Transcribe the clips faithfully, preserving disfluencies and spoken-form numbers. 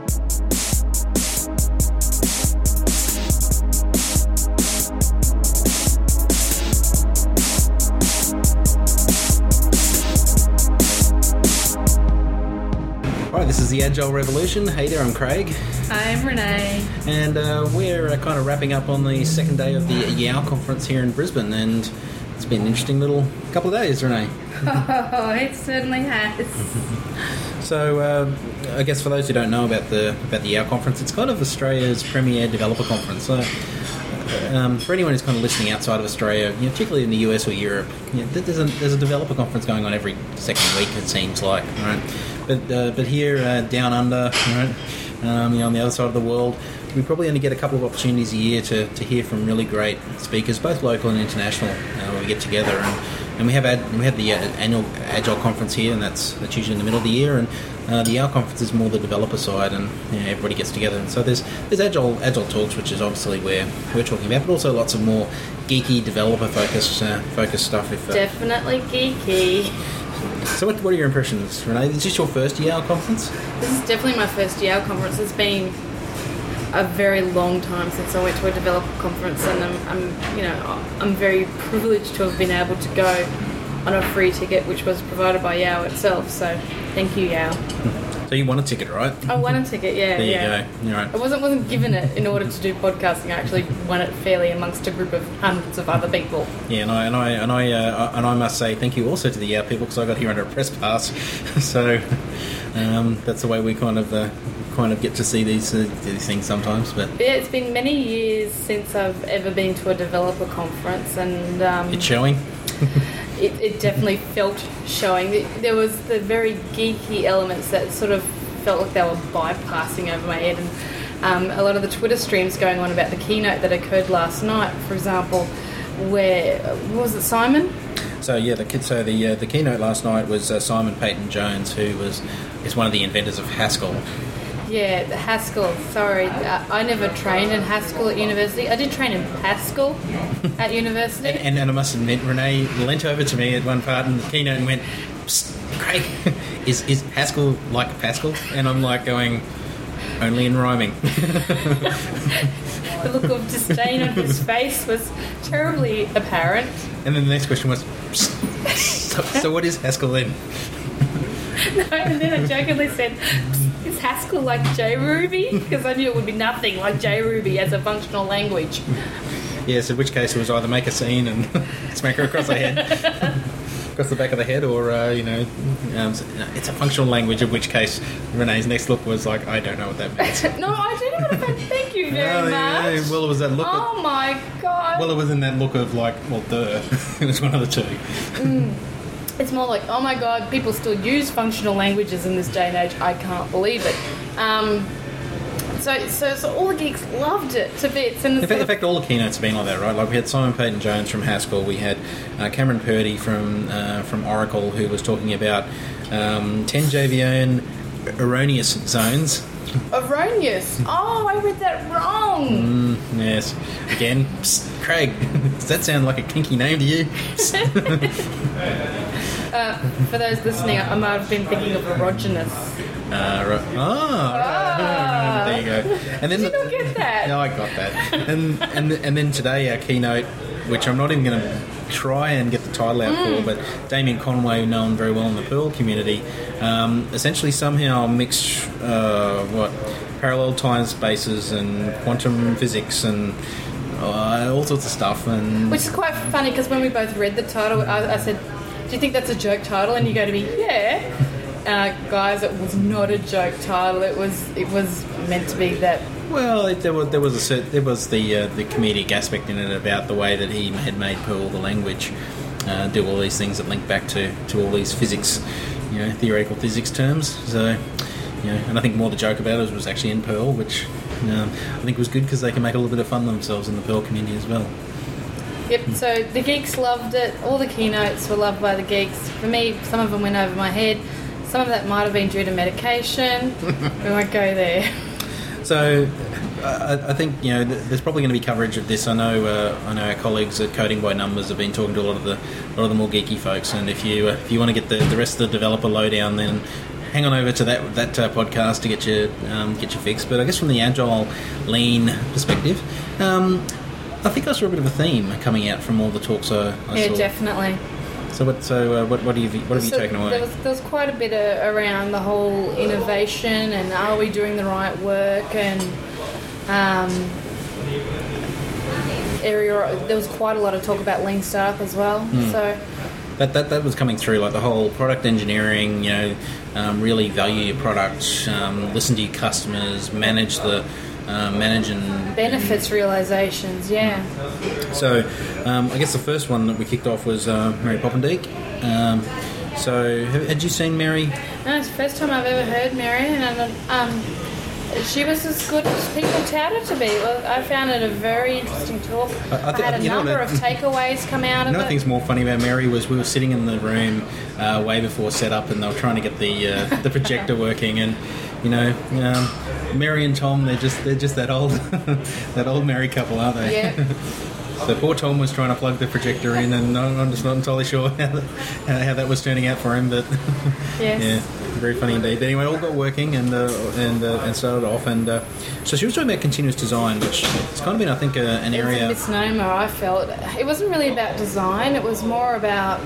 This is the Agile Revolution. Hey there, I'm Craig. I'm Renee. And uh, we're uh, kind of wrapping up on the second day of the Y A O conference here in Brisbane, and it's been an interesting little couple of days, Renee. Oh, it certainly has. So, uh, I guess for those who don't know about the about the Y A O conference, it's kind of Australia's premier developer conference. So, um, for anyone who's kind of listening outside of Australia, you know, particularly in the U S or Europe, you know, there's a there's a developer conference going on every second week. It seems like, right? But uh, but here uh, down under, right, um, you know, on the other side of the world, we probably only get a couple of opportunities a year to, to hear from really great speakers, both local and international. Uh, when we get together, and, and we have ad, we have the uh, annual Agile conference here, and that's that's usually in the middle of the year. And uh, the Y A O conference is more the developer side, and you know, everybody gets together. And so there's there's Agile Agile talks, which is obviously where we're talking about, but also lots of more geeky developer focused uh, focused stuff. If uh, definitely geeky. So what, what are your impressions, Renee? Is this your first Y A O conference? This is definitely my first Y A O conference. It's been a very long time since I went to a developer conference, and I'm, I'm, you know, I'm very privileged to have been able to go on a free ticket, which was provided by Y A O itself. So thank you, Y A O. So you won a ticket, right? I won a ticket, yeah. There you yeah. go. You're right. I wasn't wasn't given it in order to do podcasting. I actually won it fairly amongst a group of hundreds of other people. Yeah, and I and I and I uh, and I must say thank you also to the Y A O people, because I got here under a press pass. So um, that's the way we kind of uh, kind of get to see these uh, these things sometimes. But yeah, it's been many years since I've ever been to a developer conference, and um, it's showing. It, it definitely felt showing. There was the very geeky elements that sort of felt like they were bypassing over my head, and um, a lot of the Twitter streams going on about the keynote that occurred last night, for example, where, what was it, Simon? So yeah, the so the uh, the keynote last night was uh, Simon Peyton-Jones, who was is one of the inventors of Haskell. Yeah, the Haskell. Sorry, uh, I never trained in Haskell at university. I did train in Pascal at university. And, and, and I must admit, Renee leant over to me at one part in the keynote and went, "Psst, Craig, is is Haskell like Pascal?" And I'm like going, "Only in rhyming." The look of disdain on his face was terribly apparent. And then the next question was, Psst, so, so what is Haskell then? No, and then I jokingly said, is Haskell like JRuby? Because I knew it would be nothing like JRuby as a functional language. Yes, in which case it was either make a scene and smack her across the head, across the back of the head, or, uh, you know, um, it's a functional language, in which case Renee's next look was like, I don't know what that means. No, I do know what that means. Thank you very oh, much. Yeah, well, it was that look. Oh, of, my God. Well, it was in that look of like, well, duh. It was one of the two. Mm. It's more like, oh my God, people still use functional languages in this day and age. I can't believe it. Um, so, so, so all the geeks loved it to bits. And in, fact, in fact, all the keynotes have been like that, right? Like we had Simon Peyton-Jones from Haskell. We had uh, Cameron Purdy from uh, from Oracle, who was talking about um, ten J V N erroneous zones. Erroneous? Oh, I read that wrong. Mm, yes. Again, psst, Craig, does that sound like a kinky name to you? uh, for those listening, I might have been thinking of erogenous. Uh, right. Oh, ah. Right. There you go. And then Did you not get that? No, I got that. And and and then today our keynote, which I'm not even going to try and get the title out mm. for, but Damien Conway, known very well in the Perl community, um, essentially somehow mixed uh, what parallel time spaces and quantum physics and uh, all sorts of stuff. And which is quite funny, because when we both read the title, I, I said, "Do you think that's a joke title?" And you go to me, "Yeah." Uh, guys, it was not a joke title. It was it was meant to be that. Well, it, there was there was a there was the uh, the comedic aspect in it about the way that he had made Perl the language uh, do all these things that link back to, to all these physics, you know, theoretical physics terms. So, you know, and I think more the joke about it was actually in Perl, which um, I think was good because they can make a little bit of fun themselves in the Perl community as well. Yep, so the geeks loved it. All the keynotes were loved by the geeks. For me, some of them went over my head. Some of that might have been due to medication. We won't go there. So, uh, I think you know there's probably going to be coverage of this. I know, uh, I know our colleagues at Coding by Numbers have been talking to a lot of the, a lot of the more geeky folks. And if you, uh, if you want to get the, the rest of the developer lowdown, then hang on over to that that uh, podcast to get your um, get your fix. But I guess from the agile, lean perspective, um, I think I saw a bit of a theme coming out from all the talks I, I yeah, saw. definitely. So what so uh, what what, do you, what have so you taken away? There was, there was quite a bit uh, around the whole innovation and are we doing the right work and um, area. There was quite a lot of talk about lean startup as well. Mm. So. That, that that was coming through, like the whole product engineering, you know, um, really value your product, um, listen to your customers, manage the uh, manage and benefits and, realizations, yeah. So, um, I guess the first one that we kicked off was uh, Mary Poppendiek. Um, so, have, had you seen Mary? No, it's the first time I've ever heard Mary, and um, she was as good as people touted to be. Well, I found it a very interesting talk. I, I, th- I had a number of takeaways come out of it. You know what I think's more funny about Mary was we were sitting in the room uh, way before setup, and they were trying to get the uh, the projector working, and you know, um, Mary and Tom, they're just they're just that old that old married couple, aren't they? Yeah. So poor Tom was trying to plug the projector in, and I'm just not entirely sure how that, how that was turning out for him. But yes. Yeah, very funny indeed. But anyway, all got working and uh, and uh, and started off. And uh, so she was talking about continuous design, which it's kind of been, I think, uh, an area. It was a misnomer. I felt it wasn't really about design. It was more about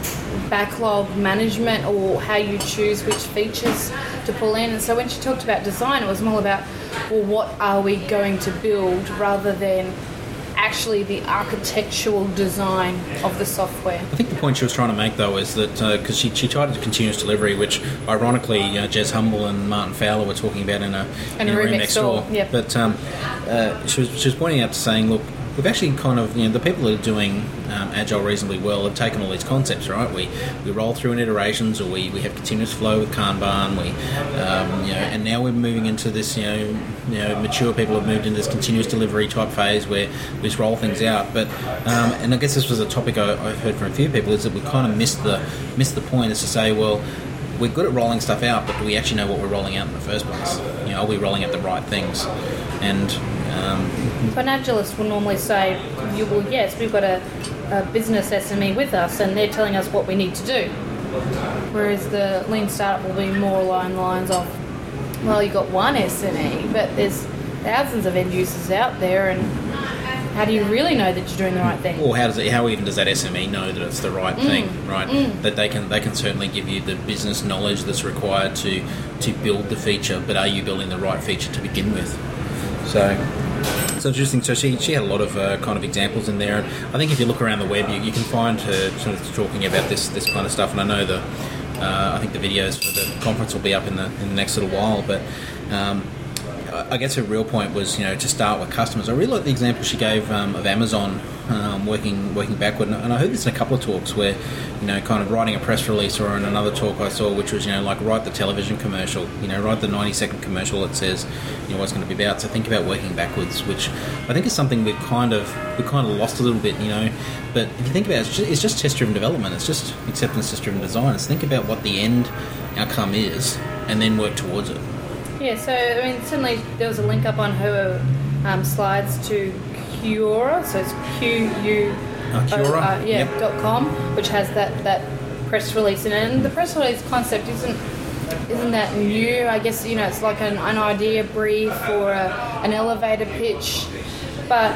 backlog management or how you choose which features to pull in. And so when she talked about design, it was more about, well, what are we going to build rather than actually the architectural design of the software. I think the point she was trying to make, though, is that because uh, she, she titled it continuous delivery, which ironically uh, Jez Humble and Martin Fowler were talking about in a, in in a room, room next door. door. Yep. But um, uh, she, was, she was pointing out to saying, look, we've actually kind of, you know, the people that are doing um, Agile reasonably well have taken all these concepts, right? We we roll through in iterations, or we, we have continuous flow with Kanban, we, um, you know, and now we're moving into this, you know, you know, mature people have moved into this continuous delivery type phase where we just roll things out. But um, and I guess this was a topic I, I've heard from a few people, is that we kind of missed the missed the point, is to say, well, we're good at rolling stuff out, but do we actually know what we're rolling out in the first place? You know, are we rolling out the right things? And um, an agilist will normally say, "You well, yes, we've got a, a business S M E with us, and they're telling us what we need to do." Whereas the lean startup will be more along the lines of, "Well, you've got one S M E, but there's thousands of end users out there, and how do you really know that you're doing the right thing?" Or how does it, how even does that S M E know that it's the right mm. thing, right? Mm. That they can they can certainly give you the business knowledge that's required to to build the feature, but are you building the right feature to begin with? So, so interesting. So she she had a lot of uh, kind of examples in there. I think if you look around the web, you, you can find her sort of talking about this this kind of stuff. And I know the uh, I think the videos for the conference will be up in the in the next little while, but. Um, I guess her real point was, you know, to start with customers. I really like the example she gave um, of Amazon um, working working backward, and I heard this in a couple of talks where, you know, kind of writing a press release, or in another talk I saw, which was, you know, like write the television commercial, you know, write the ninety second commercial that says, you know, what it's going to be about. So think about working backwards, which I think is something we've kind of we kind of lost a little bit, you know. But if you think about it, it's just, it's just test driven development. It's just acceptance test driven design. It's think about what the end outcome is, and then work towards it. Yeah, so I mean, certainly there was a link up on her um, slides to Quora, so it's Q U O R, yeah, yep. dot com, which has that, that press release in it. And the press release concept isn't isn't that new. I guess, you know, it's like an, an idea brief or a, an elevator pitch, but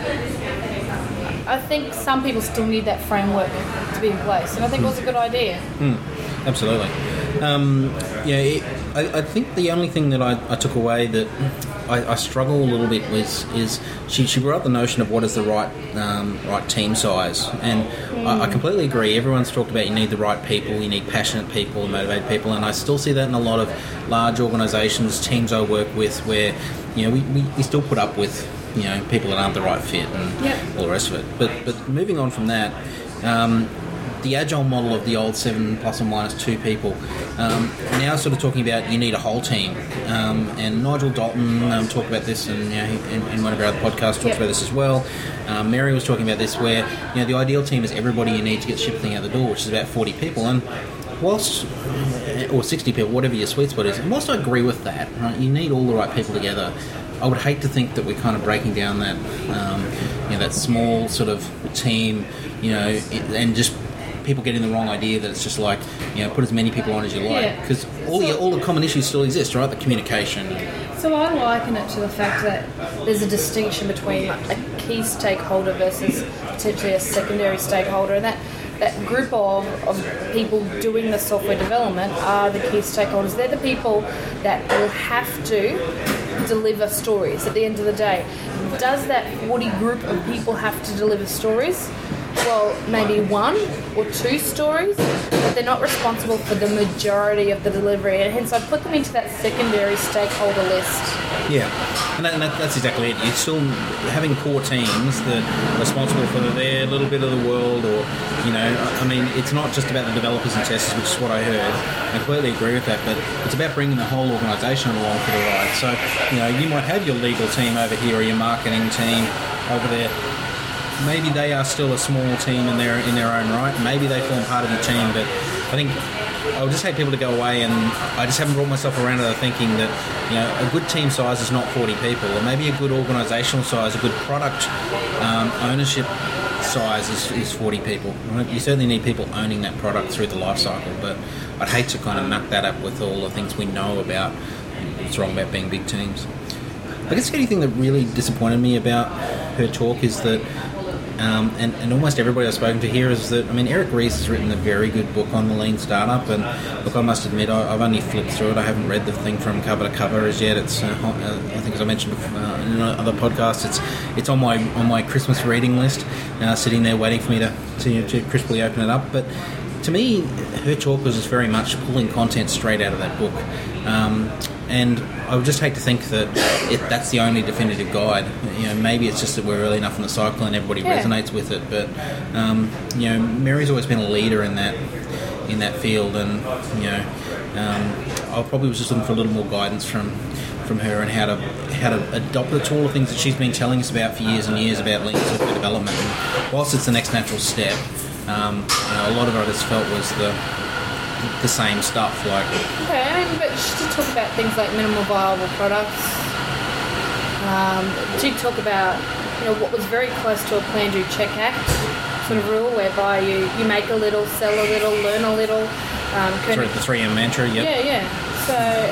I think some people still need that framework to be in place, and I think it was a good idea. Mm, absolutely. Um, yeah, it, I, I think the only thing that I, I took away that I, I struggle a little bit with is she, she brought up the notion of what is the right um, right team size, and mm. I, I completely agree. Everyone's talked about you need the right people, you need passionate people, motivated people, and I still see that in a lot of large organisations, teams I work with, where, you know, we, we, we still put up with, you know, people that aren't the right fit and yep. all the rest of it. But but moving on from that. Um, The agile model of the old seven plus or minus two people, um, now sort of talking about you need a whole team. Um, and Nigel Dalton um, talked about this, and, you know, he, in, in one of our other podcasts talked yep. about this as well. Um, Mary was talking about this, where, you know, the ideal team is everybody you need to get shipping out the door, which is about forty people. And whilst, or sixty people, whatever your sweet spot is. And whilst I agree with that, right, you need all the right people together. I would hate to think that we're kind of breaking down that, um, you know, that small sort of team, you know, and just people getting the wrong idea that it's just like, you know, put as many people on as you like, Yeah. because all the all the common issues still exist, right? The communication. So I liken it to the fact that there's a distinction between like, a key stakeholder versus potentially a secondary stakeholder, and that, that group of, of people doing the software development are the key stakeholders. They're the people that will have to deliver stories at the end of the day. Does that forty group of people have to deliver stories? Well, maybe one or two stories, but they're not responsible for the majority of the delivery, and hence I put them into that secondary stakeholder list. Yeah, and, that, and that, that's exactly it. You're still having core teams that are responsible for their little bit of the world, or, you know, I mean, it's not just about the developers and testers, which is what I heard. I completely agree with that, but it's about bringing the whole organisation along for the ride. So, you know, you might have your legal team over here or your marketing team over there. Maybe they are still a small team in their in their own right. Maybe they form part of your team, but I think I would just hate people to go away, and I just haven't brought myself around to the thinking that, you know, a good team size is not forty people, or maybe a good organisational size, a good product um, ownership size is, is forty people. Right? You certainly need people owning that product through the life cycle, but I'd hate to kind of muck that up with all the things we know about what's wrong about being big teams. I guess the only thing that really disappointed me about her talk is that Um, and, and almost everybody I've spoken to here is that, I mean, Eric Ries has written a very good book on the lean startup, and look, I must admit, I, I've only flipped through it. I haven't read the thing from cover to cover as yet. It's, uh, I think, as I mentioned before, uh, in other podcasts, it's it's on my on my Christmas reading list, uh, sitting there waiting for me to, to to crisply open it up. But to me, her talk was just very much pulling content straight out of that book. Um, And I would just hate to think that it, that's the only definitive guide. You know, maybe it's just that we're early enough in the cycle and everybody yeah. resonates with it. But um, you know, Mary's always been a leader in that in that field, and you know, um, I probably was just looking for a little more guidance from from her and how to how to adopt it to all the things that she's been telling us about for years and years about lean software development. And whilst it's the next natural step, um, you know, a lot of it I just felt was the the same stuff, like. Okay, I mean, but she did talk about things like minimal viable products. Um, she did talk about, you know, what was very close to a plan, do, check, act sort of rule, whereby you, you make a little, sell a little, learn a little. Um, Three, the three M mantra, yep. Yeah, yeah. So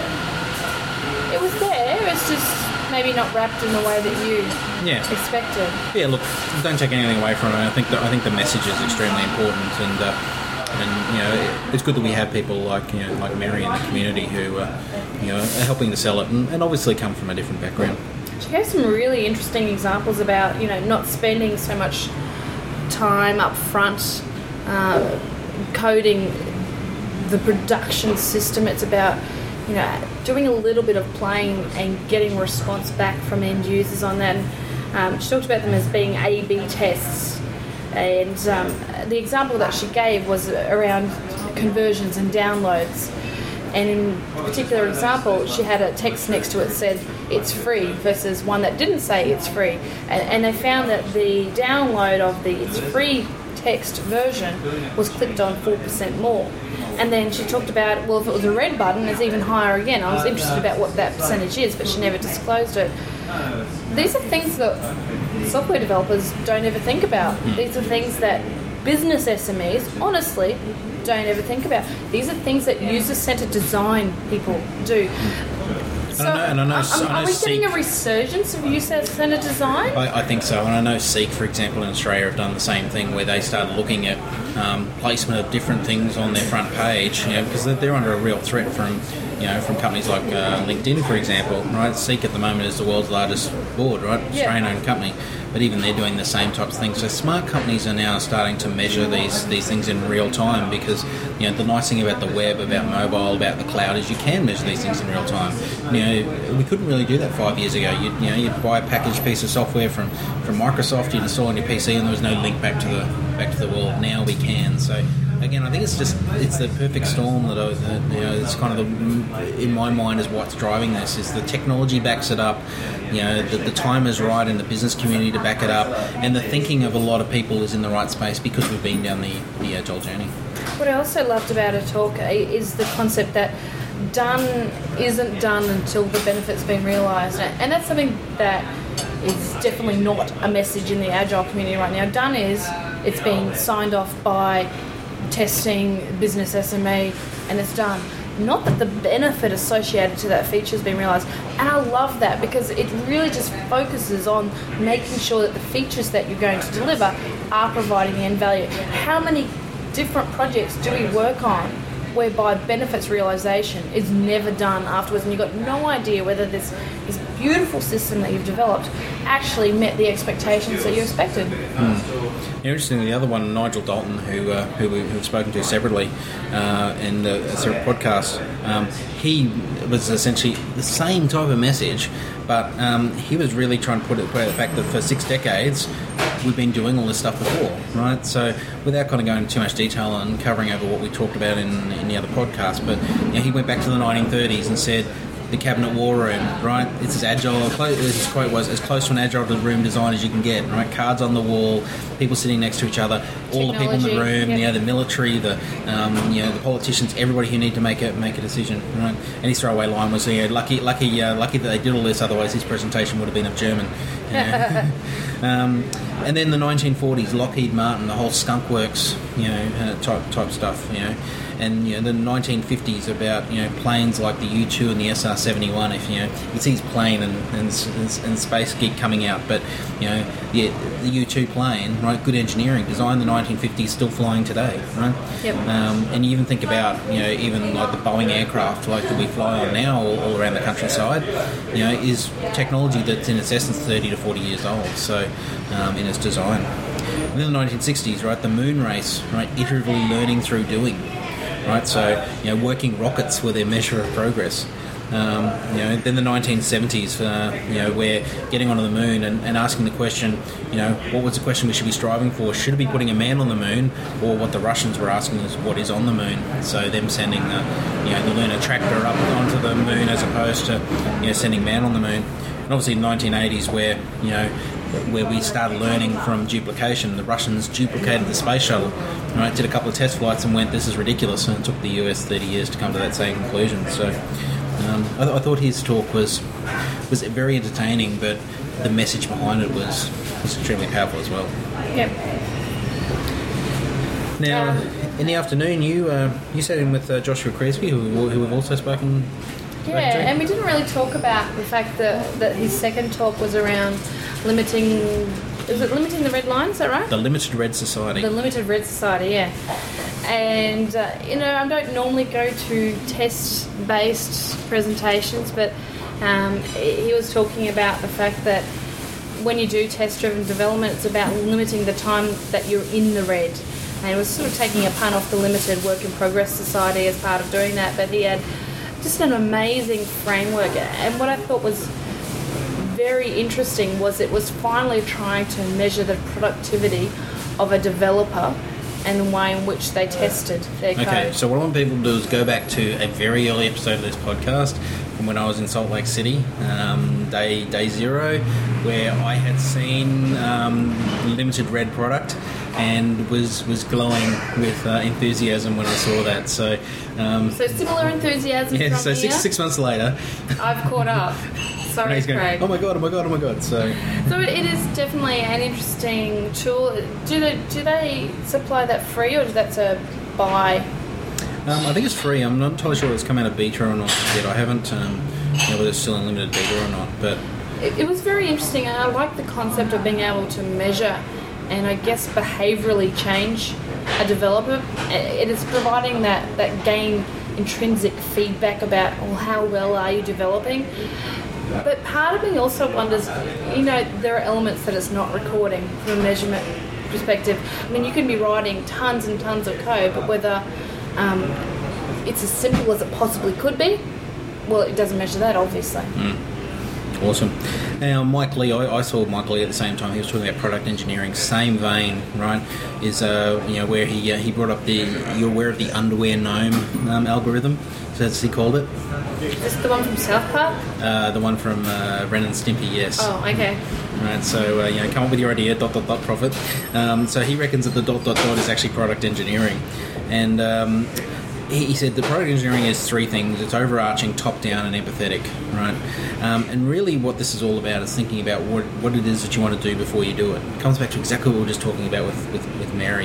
it was there. It's just maybe not wrapped in the way that you yeah. expected. Yeah, look, don't take anything away from it. I think the, I think the message is extremely important, and. Uh, And you know, it's good that we have people like you know, like Mary in the community who, uh, you know, are helping to sell it, and, and obviously come from a different background. She gave some really interesting examples about you know not spending so much time up front uh, coding the production system. It's about you know doing a little bit of playing and getting response back from end users on that. And, um, she talked about them as being A B tests. And um, the example that she gave was around conversions and downloads. And in a particular example, she had a text next to it that said it's free versus one that didn't say it's free. And, and they found that the download of the it's free text version was clicked on four percent more. And then she talked about, well, if it was a red button, it's even higher again. I was interested about what that percentage is, but she never disclosed it. These are things that software developers don't ever think about. These are things that business S M Es, honestly, don't ever think about. These are things that user-centered design people do. So, and I know, and I know, are, I know are we Seek, getting a resurgence of user-centered design? I, I think so, and I know Seek, for example, in Australia have done the same thing, where they started looking at um, placement of different things on their front page, you know, because they're, they're under a real threat from, you know, from companies like uh, LinkedIn, for example, right? Seek at the moment is the world's largest board, right? Yeah. Australian-owned company. But even they're doing the same types of things. So smart companies are now starting to measure these these things in real time, because you know the nice thing about the web, about mobile, about the cloud is you can measure these things in real time. You know, we couldn't really do that five years ago. You you know you'd buy a packaged piece of software from, from Microsoft, you'd install on your P C, and there was no link back to the back to the world. Now we can. So again, I think it's just it's the perfect storm that, I, that you know it's kind of the, in my mind is what's driving this. Is the technology backs it up. You know, the, the time is right in the business community to back it up, and the thinking of a lot of people is in the right space because we've been down the, the agile journey. What I also loved about her talk is the concept that done isn't done until the benefit's been realised, and that's something that is definitely not a message in the agile community right now. Done is it's being signed off by testing, business S M E, and it's done. Not that the benefit associated to that feature has been realised. And I love that because it really just focuses on making sure that the features that you're going to deliver are providing the end value. How many different projects do we work on whereby benefits realisation is never done afterwards, and you've got no idea whether this, this beautiful system that you've developed actually met the expectations that you expected. Mm. Interestingly, the other one, Nigel Dalton, who uh, who we, who've spoken to separately uh, in the a separate podcast, um, he was essentially the same type of message, but um, he was really trying to put it put the fact that for six decades we've been doing all this stuff before, right? So without kind of going into too much detail and covering over what we talked about in, in the other podcast, but you know, he went back to the nineteen thirties and said, the cabinet war room, right? It's as agile, his quote was, as close to an agile room design as you can get, right? Cards on the wall, people sitting next to each other, all the people in the room, yep. you know, the military, the um, you know, the politicians, everybody who need to make a make a decision, right? And his throwaway line was, you know, lucky, lucky, uh, lucky that they did all this, otherwise his presentation would have been of German. You know? um, and then the nineteen forties, Lockheed Martin, the whole Skunk Works, you know, uh, type type stuff, you know. And you know, the nineteen fifties about you know planes like the U two and the S R seventy-one. If you know, you see his plane and, and and Space Geek coming out, but you know the the U two plane, right? Good engineering, designed in the nineteen fifties, still flying today, right? Yep. Um, and you even think about you know even like the Boeing aircraft, like that we fly on now all, all around the countryside, you know, is technology that's in its essence thirty to forty years old. So um, in its design. And then the nineteen sixties, right? The moon race, right? Iteratively learning through doing. Right, so you know, working rockets were their measure of progress. Um, you know, then the nineteen seventies, uh, you know, we're getting onto the moon and, and asking the question, you know, what was the question we should be striving for? Should it be putting a man on the moon, or what the Russians were asking is what is on the moon? So them sending the, you know, the lunar tractor up onto the moon as opposed to, you know, sending man on the moon. And obviously in the nineteen eighties, where you know. where we started learning from duplication. The Russians duplicated the space shuttle, right? Did a couple of test flights and went, this is ridiculous, and it took the U S thirty years to come to that same conclusion. So um, I, th- I thought his talk was was very entertaining, but the message behind it was, was extremely powerful as well. Yep. Now, um, in the afternoon, you uh, you sat in with uh, Joshua Kreisky, who, who we've also spoken. Yeah, and we didn't really talk about the fact that, that his second talk was around limiting, is it limiting the red line, is that right? The Limited Red Society. The Limited Red Society, yeah. And, uh, you know, I don't normally go to test-based presentations, but um, he was talking about the fact that when you do test-driven development, it's about limiting the time that you're in the red. And it was sort of taking a pun off the Limited Work in Progress Society as part of doing that, but he had just an amazing framework. And what I thought was very interesting was it was finally trying to measure the productivity of a developer and the way in which they tested their code. Okay, so what I want people to do is go back to a very early episode of this podcast from when I was in Salt Lake City, um, day day zero, where I had seen um, Limited Red product and was, was glowing with uh, enthusiasm when I saw that. So, um, so similar enthusiasm. Yeah. From So six here. six months later, I've caught up. Sorry, going, Craig. oh my god! Oh my god! Oh my god! So, so it is definitely an interesting tool. Do they do they supply that free, or is that to buy? Um, I think it's free. I'm not entirely sure it's come out of beta or not yet. I haven't, um, you know, whether it's still in limited beta or not. But it, it was very interesting, and I like the concept of being able to measure and I guess behaviourally change a developer. It is providing that, that gain intrinsic feedback about, well, how well are you developing? But part of me also wonders, you know, there are elements that it's not recording from a measurement perspective. I mean, you can be writing tons and tons of code, but whether um, it's as simple as it possibly could be, well, it doesn't measure that, obviously. Mm. Awesome. Now, Mike Lee, I, I saw Mike Lee at the same time. He was talking about product engineering, same vein, right? Is uh, you know where he uh, he brought up the you're aware of the underwear gnome um, algorithm? So that's he called it. Is this the one from South Park? Uh, the one from uh, Ren and Stimpy, yes. Oh, okay. Right, so uh, you know, come up with your idea, dot dot dot profit. Um, so he reckons that the dot dot dot is actually product engineering, and um, he, he said the product engineering is three things: it's overarching, top down, and empathetic. Right, um, and really what this is all about is thinking about what what it is that you want to do before you do it. It comes back to exactly what we were just talking about with with, with Mary.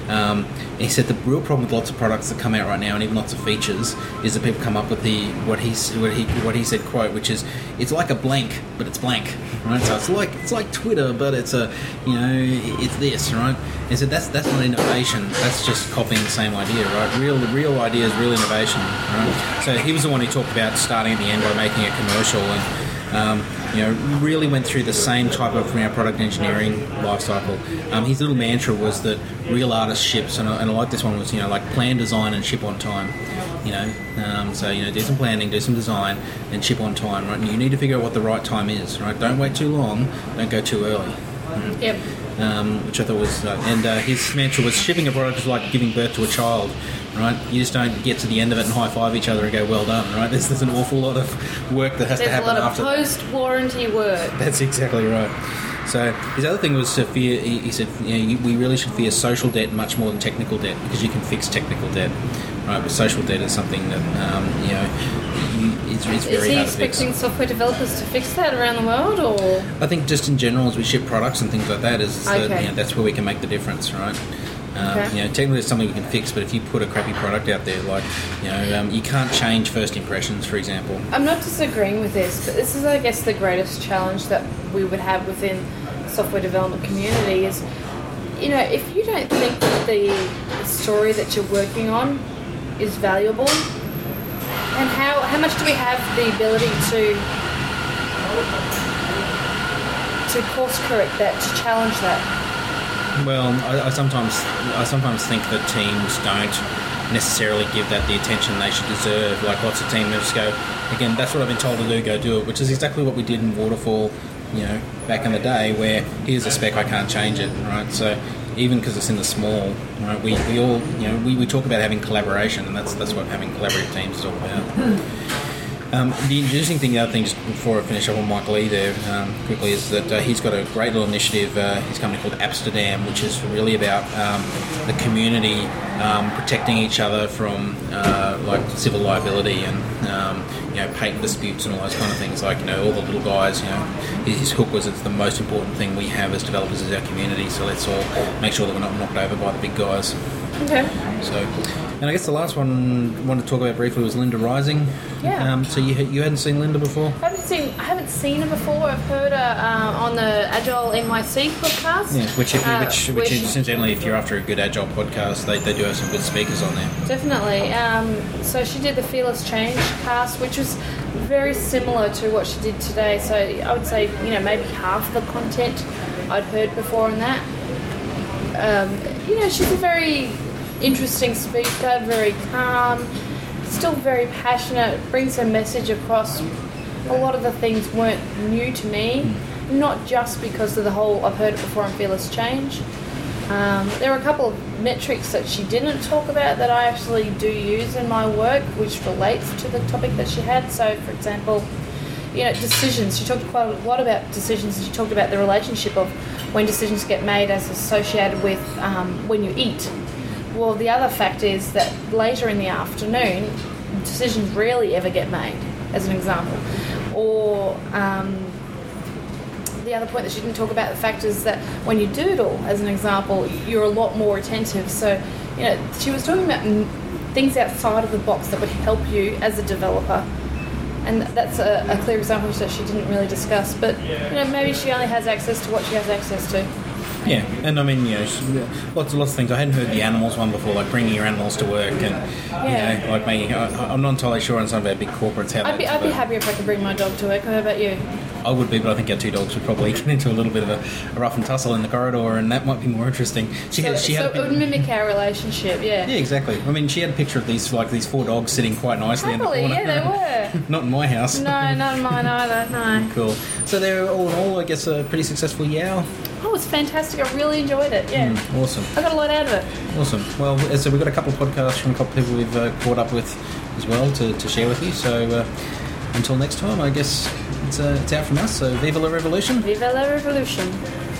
Um, he said the real problem with lots of products that come out right now, and even lots of features, is that people come up with the what he what he what he said quote, which is it's like a blank, but it's blank, right? So it's like it's like Twitter, but it's a you know it's this, right? And he said that's that's not innovation. That's just copying the same idea, right? Real real ideas, real innovation, right? So he was the one who talked about starting at the end by making a commercial and. Um, you know, really went through the same type of you know, product engineering life cycle. Um, his little mantra was that real artist ships, and I, and I like this one was, you know, like plan, design, and ship on time. You know, um, so, you know, do some planning, do some design, and ship on time, right? And you need to figure out what the right time is, right? Don't wait too long, don't go too early. Right? Yep. Um, which I thought was, uh, and uh, his mantra was shipping a product is like giving birth to a child, right? You just don't get to the end of it and high five each other and go, well done, right? There's, there's an awful lot of work that has There's to happen after that. There's a lot of post-warranty work. That's exactly right. So his other thing was to fear, he, he said, you know, you, we really should fear social debt much more than technical debt because you can fix technical debt, right? But social debt is something that, um, you know, you, it's, it's very is he hard to fix. expecting software developers to fix that around the world, or? I think just in general as we ship products and things like that, is that, Okay. you know, that's where we can make the difference, right? Um, Okay. You know, technically it's something we can fix, but if you put a crappy product out there, like, you know, um, you can't change first impressions, for example. I'm not disagreeing with this, but this is, I guess, the greatest challenge that we would have within software development community is, you know, if you don't think that the story that you're working on is valuable, and how how much do we have the ability to to course correct that, to challenge that? Well, I, I sometimes I sometimes think that teams don't necessarily give that the attention they should deserve. Like lots of team members go, again, that's what I've been told to do, go do it, which is exactly what we did in Waterfall, you know, back in the day, where here's a spec, I can't change it, right? So even because it's in the small, right, we, we all, you know, we, we talk about having collaboration, and that's that's what having collaborative teams is all about. Um, the interesting thing, the other thing, just before I finish up on Mike Lee there um, quickly, is that uh, he's got a great little initiative, uh, his company called Amsterdam, which is really about um, the community um, protecting each other from uh, like civil liability and um, you know patent disputes and all those kind of things. Like you know all the little guys, you know his hook was it's the most important thing we have as developers is our community. So let's all make sure that we're not knocked over by the big guys. Okay. So, and I guess the last one I wanted to talk about briefly was Linda Rising. Yeah. Um, so you you hadn't seen Linda before? I haven't seen I haven't seen her before. I've heard her uh, on the Agile N Y C podcast. Yeah. Which, if you, uh, which, where which she- incidentally, if you're after a good Agile podcast, they, they do have some good speakers on there. Definitely. Um, so she did the Fearless Change cast, which was very similar to what she did today. So I would say, you know, maybe half the content I'd heard before on that. Um, you know, she's a very interesting speaker, very calm, still very passionate, brings her message across. A lot of the things weren't new to me, not just because of the whole, I've heard it before on Fearless Change. Um, there were a couple of metrics that she didn't talk about that I actually do use in my work, which relates to the topic that she had. So, for example, you know, decisions. She talked quite a lot about decisions, and she talked about the relationship of when decisions get made as associated with um, when you eat. Well, the other fact is that later in the afternoon, decisions rarely ever get made, as an example. Or um, the other point that she didn't talk about, the fact is that when you doodle, as an example, you're a lot more attentive. So, you know, she was talking about mm, things outside of the box that would help you as a developer. And that's a, a clear example that she didn't really discuss. But, you know, maybe she only has access to what she has access to. Yeah, and I mean, you know, lots, lots of things. I hadn't heard the animals one before, like bringing your animals to work, and Yeah. you know, like making. I, I'm not entirely sure on some of our big corporates how I'd be, that. I'd be happy if I could bring my dog to work. How about you? I would be, but I think our two dogs would probably get into a little bit of a, a rough and tussle in the corridor, and that might be more interesting. She So, had, she so had. it would mimic our relationship, yeah. Yeah, exactly. I mean, she had a picture of these like these four dogs sitting quite nicely Happily, in the corner. yeah, they were. Not in my house. No, not mine either, no. Cool. So they're all in all, I guess, a pretty successful yow. Oh, it's fantastic. I really enjoyed it, yeah. Mm, awesome. I got a lot out of it. Awesome. Well, so we've got a couple of podcasts from a couple of people we've uh, caught up with as well to, to share with you. So uh, until next time, I guess it's, uh, it's out from us. So Viva la Revolution. Viva la Revolution.